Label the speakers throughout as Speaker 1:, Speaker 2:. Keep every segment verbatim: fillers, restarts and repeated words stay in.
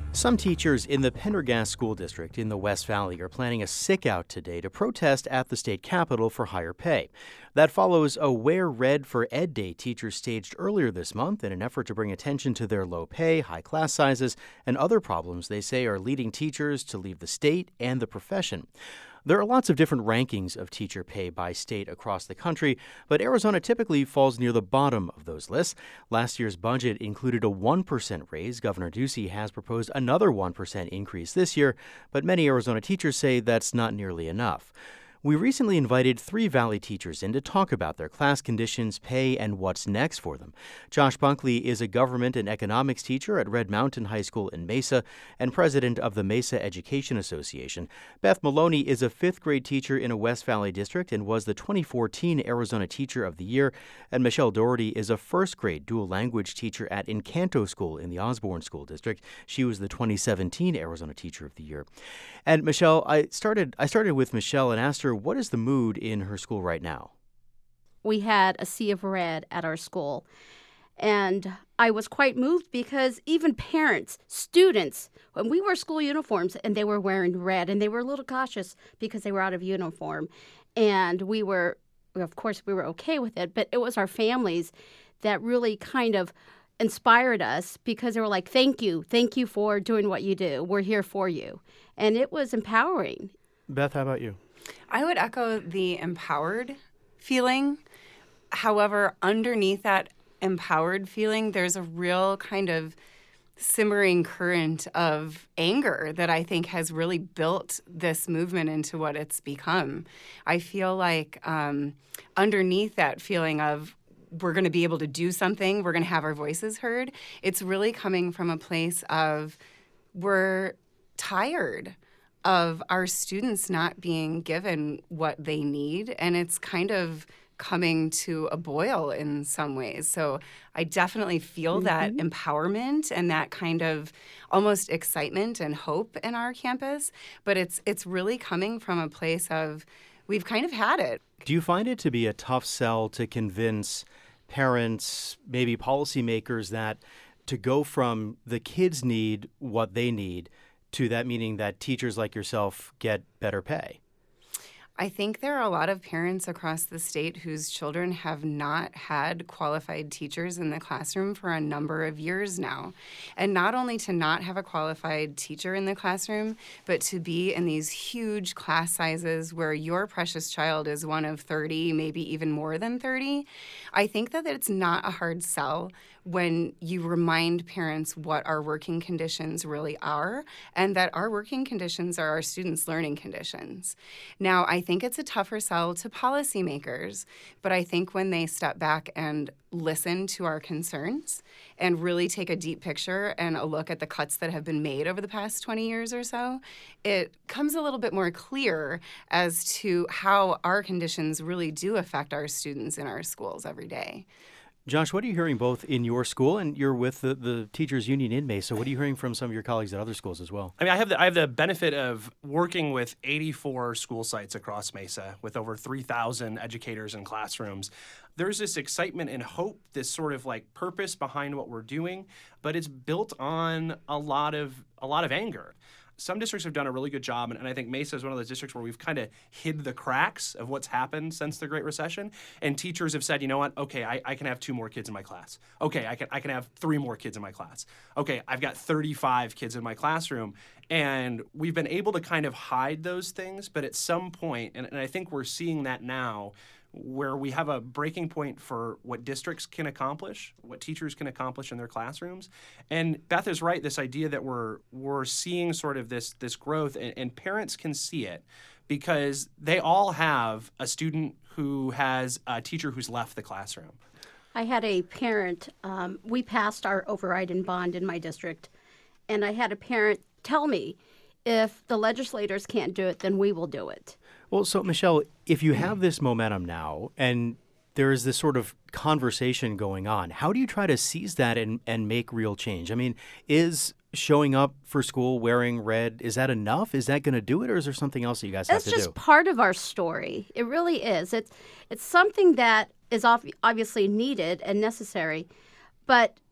Speaker 1: Some teachers in the Pendergast School District in the West Valley are planning a sick-out today to protest at the state capitol for higher pay. That follows a Wear Red for Ed Day teachers staged earlier this month in an effort to bring attention to their low pay, high class sizes, and other problems they say are leading teachers to leave the state and the profession. There are lots of different rankings of teacher pay by state across the country, but Arizona typically falls near the bottom of those lists. Last year's budget included a one percent raise. Governor Ducey has proposed another one percent increase this year, but many Arizona teachers say that's not nearly enough. We recently invited three Valley teachers in to talk about their class conditions, pay, and what's next for them. Josh Bunkley is a government and economics teacher at Red Mountain High School in Mesa and president of the Mesa Education Association. Beth Maloney is a fifth grade teacher in a West Valley district and was the twenty fourteen Arizona Teacher of the Year. And Michelle Doherty is a first grade dual language teacher at Encanto School in the Osborne School District. She was the twenty seventeen Arizona Teacher of the Year. And Michelle, I started I started with Michelle and asked her, what is the mood in her school right now?
Speaker 2: We had a sea of red at our school, and I was quite moved because even parents, students, when we wore school uniforms and they were wearing red, and they were a little cautious because they were out of uniform, and we were, of course, we were okay with it, but it was our families that really kind of inspired us because they were like, thank you, thank you for doing what you do. We're here for you. And it was empowering.
Speaker 1: Beth, how about you?
Speaker 3: I would echo the empowered feeling. However, underneath that empowered feeling, there's a real kind of simmering current of anger that I think has really built this movement into what it's become. I feel like um, underneath that feeling of we're going to be able to do something, we're going to have our voices heard, it's really coming from a place of we're tired of our students not being given what they need, and it's kind of coming to a boil in some ways. So I definitely feel mm-hmm. that empowerment and that kind of almost excitement and hope in our campus, but it's it's really coming from a place of we've kind of had it.
Speaker 1: Do you find it to be a tough sell to convince parents, maybe policymakers, that to go from the kids need what they need to that meaning that teachers like yourself get better pay?
Speaker 3: I think there are a lot of parents across the state whose children have not had qualified teachers in the classroom for a number of years now. And not only to not have a qualified teacher in the classroom, but to be in these huge class sizes where your precious child is one of thirty, maybe even more than thirty. I think that it's not a hard sell when you remind parents what our working conditions really are, and that our working conditions are our students' learning conditions. Now, I think it's a tougher sell to policymakers, but I think when they step back and listen to our concerns and really take a deep picture and a look at the cuts that have been made over the past twenty years or so, it comes a little bit more clear as to how our conditions really do affect our students in our schools every day.
Speaker 1: Josh, what are you hearing both in your school, and you're with the, the teachers union in Mesa? What are you hearing from some of your colleagues at other schools as well?
Speaker 4: I mean, I have the I have the benefit of working with eighty-four school sites across Mesa with over three thousand educators and classrooms. There's this excitement and hope, this sort of like purpose behind what we're doing, but it's built on a lot of a lot of anger. Some districts have done a really good job, and, and I think Mesa is one of those districts where we've kind of hid the cracks of what's happened since the Great Recession. And teachers have said, you know what, okay, I, I can have two more kids in my class. Okay, I can I can have three more kids in my class. Okay, I've got thirty-five kids in my classroom. And we've been able to kind of hide those things, but at some point, and, and I think we're seeing that now, where we have a breaking point for what districts can accomplish, what teachers can accomplish in their classrooms. And Beth is right, this idea that we're we're seeing sort of this this growth, and, and parents can see it because they all have a student who has a teacher who's left the classroom.
Speaker 2: I had a parent, um, we passed our override and bond in my district, and I had a parent tell me, if the legislators can't do it, then we will do it.
Speaker 1: Well, so, Michelle, if you have this momentum now and there is this sort of conversation going on, how do you try to seize that and, and make real change? I mean, is showing up for school wearing red, is that enough? Is that going to do it, or is there something else that you guys
Speaker 2: That's
Speaker 1: have to do?
Speaker 2: It's just part of our story. It really is. It's, it's something that is ob- obviously needed and necessary, but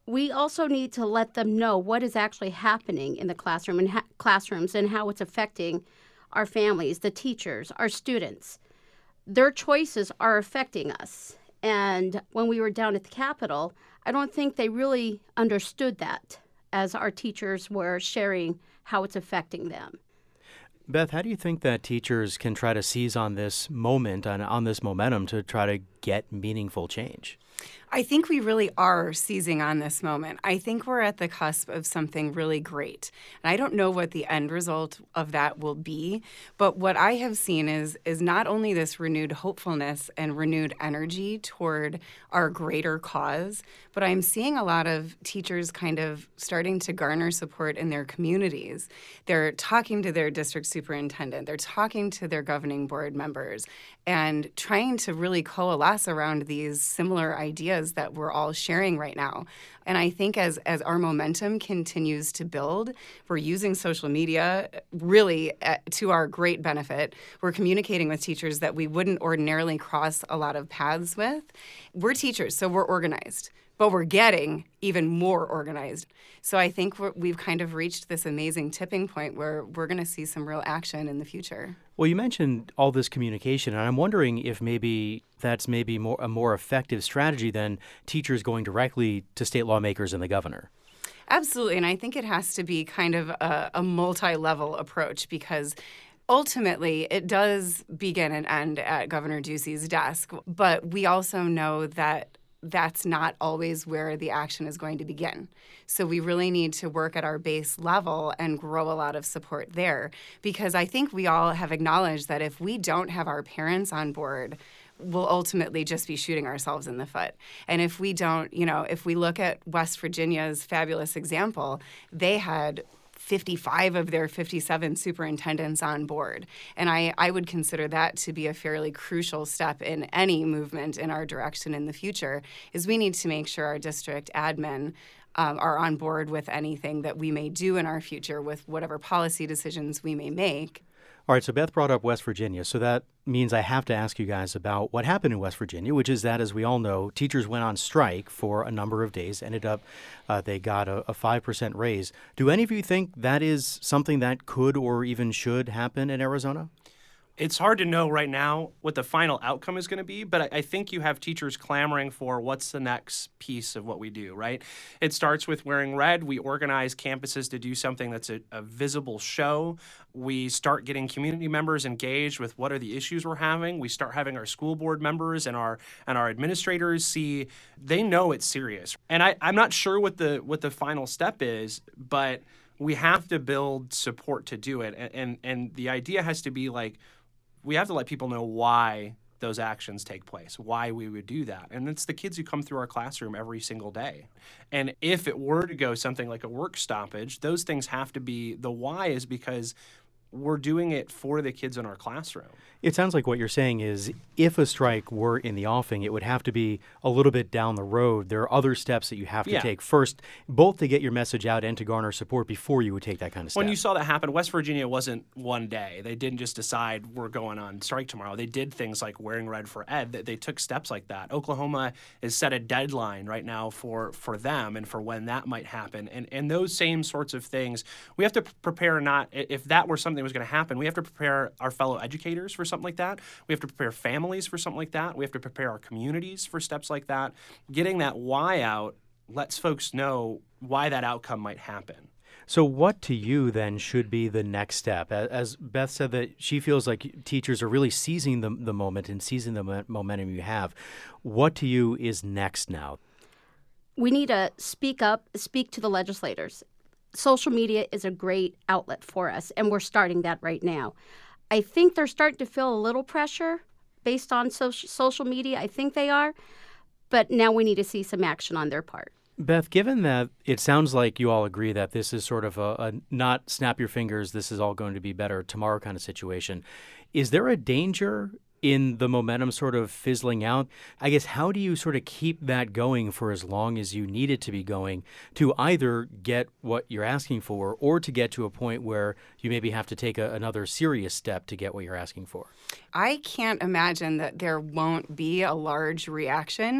Speaker 2: we also need to let them know what is actually happening in the classroom and ha- classrooms and how it's affecting our families, the teachers, our students. Their choices are affecting us. And when we were down at the Capitol, I don't think they really understood that as our teachers were sharing how it's affecting them.
Speaker 1: Beth, how do you think that teachers can try to seize on this moment, on, on this momentum to try to get meaningful change?
Speaker 3: I think we really are seizing on this moment. I think we're at the cusp of something really great. And I don't know what the end result of that will be, but what I have seen is, is not only this renewed hopefulness and renewed energy toward our greater cause, but I'm seeing a lot of teachers kind of starting to garner support in their communities. They're talking to their district superintendent, they're talking to their governing board members, and trying to really coalesce around these similar ideas that we're all sharing right now. And I think as as our momentum continues to build, we're using social media really uh, to our great benefit. We're communicating with teachers that we wouldn't ordinarily cross a lot of paths with. We're teachers, so we're organized, but we're getting even more organized. So I think we're, we've kind of reached this amazing tipping point where we're going to see some real action in the future.
Speaker 1: Well, you mentioned all this communication, and I'm wondering if maybe that's maybe more a more effective strategy than teachers going directly to state lawmakers and the governor.
Speaker 3: Absolutely, and I think it has to be kind of a, a multi-level approach because ultimately, it does begin and end at Governor Ducey's desk, but we also know that that's not always where the action is going to begin. So we really need to work at our base level and grow a lot of support there, because I think we all have acknowledged that if we don't have our parents on board, we'll ultimately just be shooting ourselves in the foot. And if we don't, you know, if we look at West Virginia's fabulous example, they had fifty-five of their fifty-seven superintendents on board. And I, I would consider that to be a fairly crucial step in any movement in our direction in the future, is we need to make sure our district admin um, are on board with anything that we may do in our future with whatever policy decisions we may make.
Speaker 1: All right, so Beth brought up West Virginia, so that means I have to ask you guys about what happened in West Virginia, which is that, as we all know, teachers went on strike for a number of days, ended up, uh, they got a, a five percent raise. Do any of you think that is something that could or even should happen in Arizona?
Speaker 4: It's hard to know right now what the final outcome is going to be, but I, I think you have teachers clamoring for what's the next piece of what we do, right? It starts with wearing red. We organize campuses to do something that's a, a visible show. We start getting community members engaged with what are the issues we're having. We start having our school board members and our and our administrators see, they know it's serious. And I, I'm not sure what the what the final step is, but we have to build support to do it. And and, and the idea has to be like, we have to let people know why those actions take place, why we would do that. And it's the kids who come through our classroom every single day. And if it were to go something like a work stoppage, those things have to be, the why is because we're doing it for the kids in our classroom.
Speaker 1: It sounds like what you're saying is if a strike were in the offing, it would have to be a little bit down the road. There are other steps that you have to
Speaker 4: Yeah.
Speaker 1: take first, both to get your message out and to garner support before you would take that kind of step.
Speaker 4: When you saw that happen, West Virginia wasn't one day. They didn't just decide we're going on strike tomorrow. They did things like wearing red for ed. They, they took steps like that. Oklahoma has set a deadline right now for, for them and for when that might happen. And, and those same sorts of things, we have to prepare not, if that were something that was going to happen, we have to prepare our fellow educators for something like that. We have to prepare families for something like that. We have to prepare our communities for steps like that. Getting that why out lets folks know why that outcome might happen.
Speaker 1: So what to you then should be the next step? As Beth said that she feels like teachers are really seizing the, the moment and seizing the momentum you have. What to you is next now?
Speaker 2: We need to speak up, speak to the legislators. Social media is a great outlet for us, and we're starting that right now. I think they're starting to feel a little pressure based on social social media. I think they are, but now we need to see some action on their part.
Speaker 1: Beth, given that it sounds like you all agree that this is sort of a, a not snap your fingers, this is all going to be better tomorrow kind of situation, is there a danger in the momentum sort of fizzling out? I guess, how do you sort of keep that going for as long as you need it to be going to either get what you're asking for or to get to a point where you maybe have to take a, another serious step to get what you're asking for?
Speaker 3: I can't imagine that there won't be a large reaction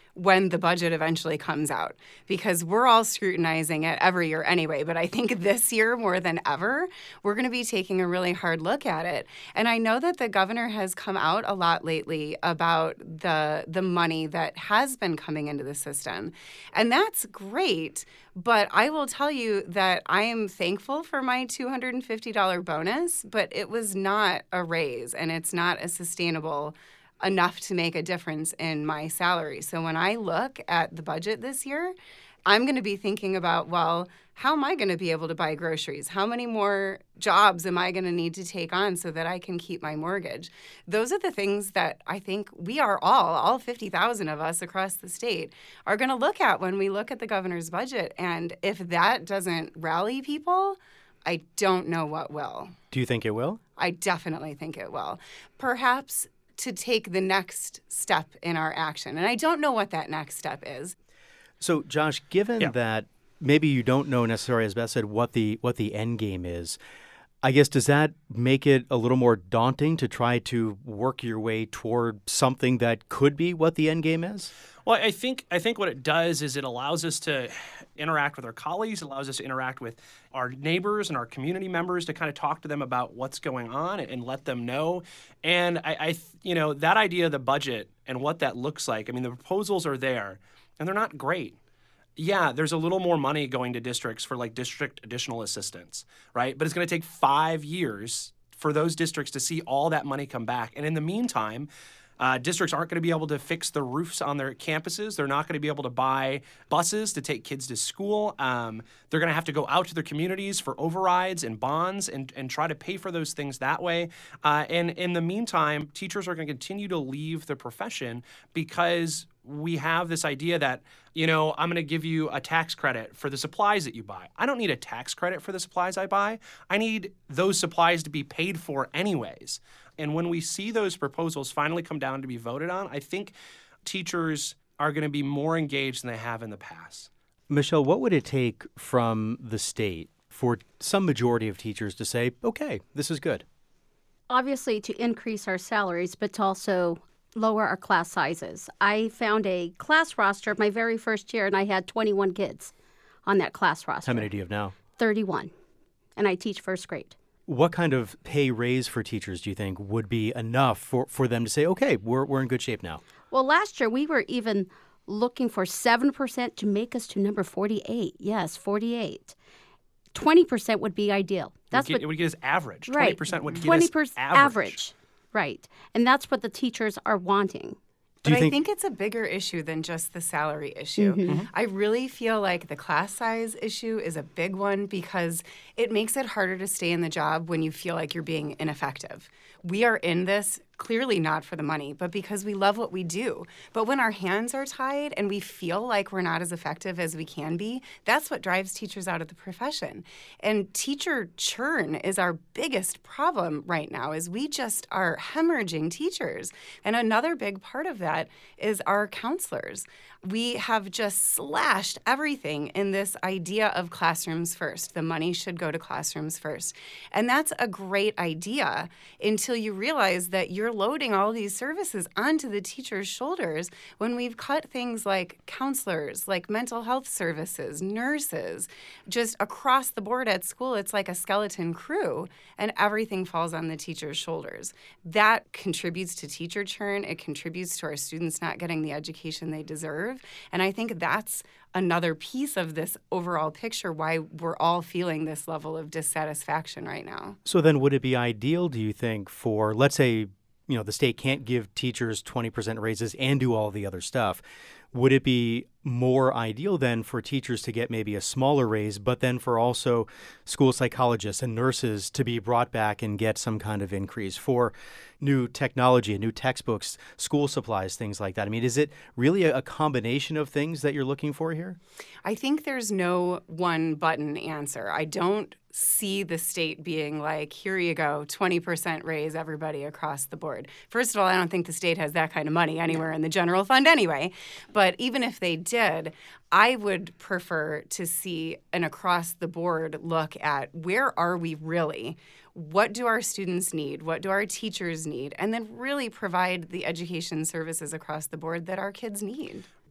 Speaker 3: when the budget eventually comes out, because we're all scrutinizing it every year anyway. But I think this year more than ever, we're going to be taking a really hard look at it. And I know that the governor has come out a lot lately about the the money that has been coming into the system. And that's great. But I will tell you that I am thankful for my two hundred fifty dollars bonus, but it was not a raise, and it's not a sustainable enough to make a difference in my salary. So when I look at the budget this year, I'm going to be thinking about, well, how am I going to be able to buy groceries? How many more jobs am I going to need to take on so that I can keep my mortgage? Those are the things that I think we are all, all fifty thousand of us across the state, are going to look at when we look at the governor's budget. And if that doesn't rally people, I don't know what will.
Speaker 1: Do you think it will?
Speaker 3: I definitely think it will. Perhaps to take the next step in our action. And I don't know what that next step is.
Speaker 1: So, Josh, given
Speaker 4: yeah.
Speaker 1: that maybe you don't know necessarily, as Beth said, what the what the end game is, I guess, does that make it a little more daunting to try to work your way toward something that could be what the end game is?
Speaker 4: Well, I think I think what it does is it allows us to interact with our colleagues, it allows us to interact with our neighbors and our community members to kind of talk to them about what's going on and, and let them know. And I, I, you know, that idea of the budget and what that looks like, I mean, the proposals are there, and they're not great. Yeah, there's a little more money going to districts for like district additional assistance, right? But it's going to take five years for those districts to see all that money come back. And in the meantime, Uh, districts aren't going to be able to fix the roofs on their campuses. They're not going to be able to buy buses to take kids to school. Um, they're going to have to go out to their communities for overrides and bonds and, and try to pay for those things that way. Uh, and in the meantime, teachers are going to continue to leave the profession because we have this idea that, you know, I'm going to give you a tax credit for the supplies that you buy. I don't need a tax credit for the supplies I buy. I need those supplies to be paid for anyways. And when we see those proposals finally come down to be voted on, I think teachers are going to be more engaged than they have in the past.
Speaker 1: Michelle, what would it take from the state for some majority of teachers to say, okay, this is good?
Speaker 2: Obviously, to increase our salaries, but to also lower our class sizes. I found a class roster my very first year, and I had twenty-one kids on that class roster.
Speaker 1: How many do you have now?
Speaker 2: thirty-one. And I teach first grade.
Speaker 1: What kind of pay raise for teachers do you think would be enough for, for them to say, okay, we're we're in good shape now?
Speaker 2: Well, last year we were even looking for seven percent to make us to number forty-eight. Yes, forty-eight. twenty percent would be ideal. That's
Speaker 4: it would, get,
Speaker 2: what,
Speaker 4: it would get us average.
Speaker 2: Right.
Speaker 4: twenty percent would get
Speaker 2: twenty
Speaker 4: us
Speaker 2: percent
Speaker 4: average.
Speaker 2: average. Right. And that's what the teachers are wanting.
Speaker 1: Do
Speaker 3: But
Speaker 1: you think-
Speaker 3: I think it's a bigger issue than just the salary issue.
Speaker 2: Mm-hmm.
Speaker 3: I really feel like the class size issue is a big one because it makes it harder to stay in the job when you feel like you're being ineffective. We are in this clearly not for the money, but because we love what we do. But when our hands are tied and we feel like we're not as effective as we can be, that's what drives teachers out of the profession. And teacher churn is our biggest problem right now, is we just are hemorrhaging teachers. And another big part of that is our counselors. We have just slashed everything in this idea of classrooms first. The money should go to classrooms first. And that's a great idea until you realize that you're loading all these services onto the teacher's shoulders when we've cut things like counselors, like mental health services, nurses, just across the board at school. It's like a skeleton crew, and everything falls on the teacher's shoulders. That contributes to teacher churn. It contributes to our students not getting the education they deserve. And I think that's another piece of this overall picture, why we're all feeling this level of dissatisfaction right now.
Speaker 1: So then would it be ideal, do you think, for, let's say, you know, the state can't give teachers twenty percent raises and do all the other stuff. Would it be more ideal then for teachers to get maybe a smaller raise, but then for also school psychologists and nurses to be brought back and get some kind of increase for new technology and new textbooks, school supplies, things like that? I mean, is it really a, a combination of things that you're looking for here?
Speaker 3: I think there's no one button answer. I don't see the state being like, here you go, twenty percent raise everybody across the board. First of all, I don't think the state has that kind of money anywhere in the general fund anyway. But even if they did, I would prefer to see an across-the-board look at where are we really? What do our students need? What do our teachers need? And then really provide the education services across the board that our kids need.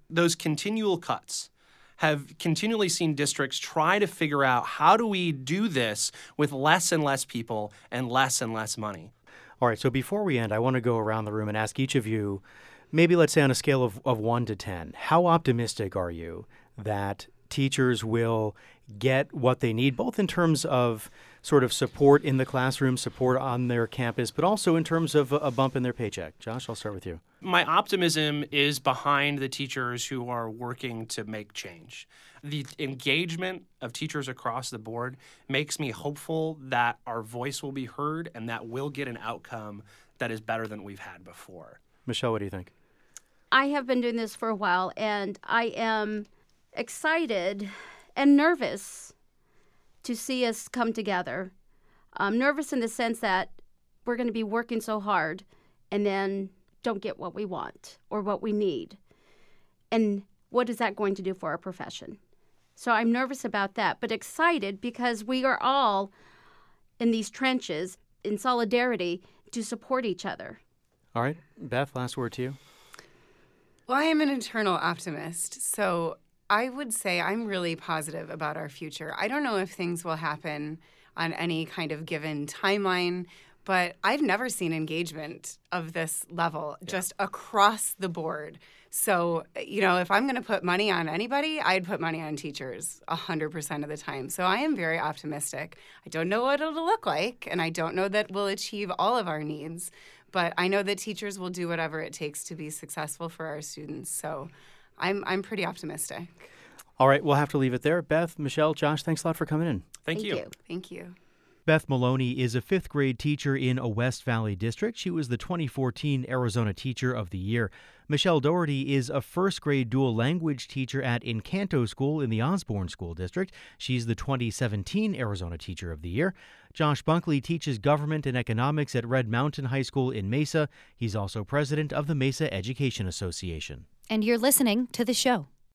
Speaker 4: those continual cuts have continually seen districts try to figure out how do we do this with less and less people and less and less money.
Speaker 1: All right, so before we end, I want to go around the room and ask each of you, maybe let's say on a scale of, of one to ten, how optimistic are you that teachers will get what they need, both in terms of sort of support in the classroom, support on their campus, but also in terms of a, a bump in their paycheck? Josh, I'll start with you.
Speaker 4: My optimism is behind the teachers who are working to make change. The engagement of teachers across the board makes me hopeful that our voice will be heard and that we'll get an outcome that is better than we've had before.
Speaker 1: Michelle, what do you think?
Speaker 2: I have been doing this for a while, and I am excited and nervous to see us come together. I'm nervous in the sense that we're going to be working so hard and then don't get what we want or what we need. And what is that going to do for our profession? So I'm nervous about that, but excited because we are all in these trenches in solidarity to support each other.
Speaker 1: All right. Beth, last word to you.
Speaker 3: Well, I am an eternal optimist, so I would say I'm really positive about our future. I don't know if things will happen on any kind of given timeline, but I've never seen engagement of this level yeah. just across the board. So, you know, if I'm going to put money on anybody, I'd put money on teachers one hundred percent of the time. So I am very optimistic. I don't know what it'll look like, and I don't know that we'll achieve all of our needs, but I know that teachers will do whatever it takes to be successful for our students. So I'm I'm pretty optimistic.
Speaker 1: All right, we'll have to leave it there. Beth, Michelle, Josh, thanks a lot for coming in.
Speaker 4: Thank,
Speaker 2: Thank
Speaker 4: you.
Speaker 2: you.
Speaker 3: Thank you.
Speaker 1: Beth Maloney is a fifth grade teacher in a West Valley district. She was the twenty fourteen Arizona Teacher of the Year. Michelle Doherty is a first grade dual language teacher at Encanto School in the Osborne School District. She's the twenty seventeen Arizona Teacher of the Year. Josh Bunkley teaches government and economics at Red Mountain High School in Mesa. He's also president of the Mesa Education Association.
Speaker 5: And you're listening to The Show.